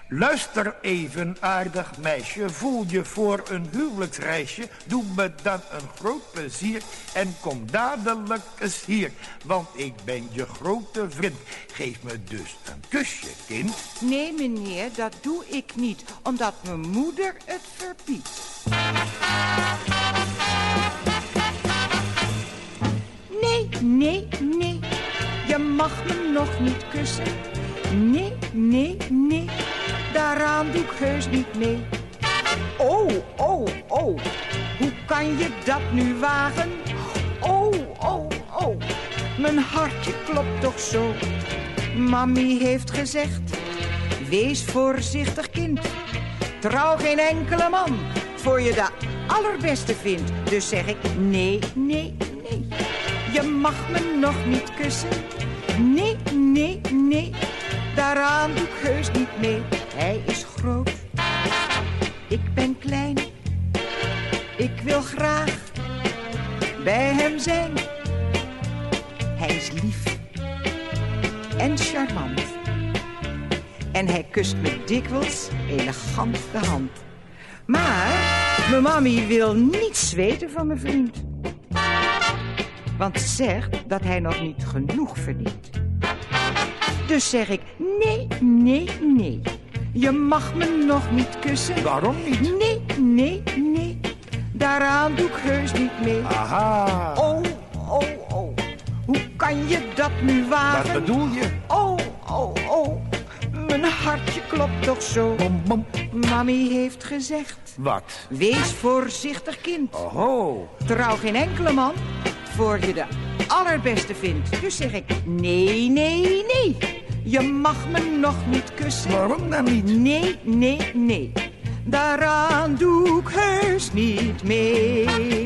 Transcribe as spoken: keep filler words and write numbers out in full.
Luister even, aardig meisje, voel je voor een huwelijksreisje. Doe me dan een groot plezier en kom dadelijk eens hier. Want ik ben je grote vriend. Geef me dus een kusje, kind. Nee, meneer, dat doe ik niet, omdat mijn moeder het verbiedt. Nee, nee, nee, je mag me nog niet kussen. Nee, nee, nee, daaraan doe ik heus niet mee. Oh, oh, oh, hoe kan je dat nu wagen? Oh, oh, oh, mijn hartje klopt toch zo. Mami heeft gezegd, wees voorzichtig kind. Trouw geen enkele man, voor je de allerbeste vindt. Dus zeg ik, nee, nee, nee, je mag me nog niet kussen. Nee, nee, nee, daaraan doe ik heus niet mee. Hij is groot, ik ben klein. Ik wil graag bij hem zijn. Hij is lief en charmant. En hij kust me dikwijls elegant de hand. Maar mijn mami wil niets weten van mijn vriend. Want ze zegt dat hij nog niet genoeg verdient. Dus zeg ik, nee, nee, nee. Je mag me nog niet kussen. Waarom niet? Nee, nee, nee. Daaraan doe ik heus niet mee. Aha. Oh, oh, oh. Hoe kan je dat nu wagen? Wat bedoel je? Oh, oh, oh. Mijn hartje klopt toch zo. Bom, bom. Mami heeft gezegd. Wat? Wees voorzichtig kind. Oho. Trouw geen enkele man, voor je de allerbeste vindt. Dus zeg ik, nee, nee, nee. Je mag me nog niet kussen. Waarom dan niet? Nee, nee, nee. Daaraan doe ik heus niet mee.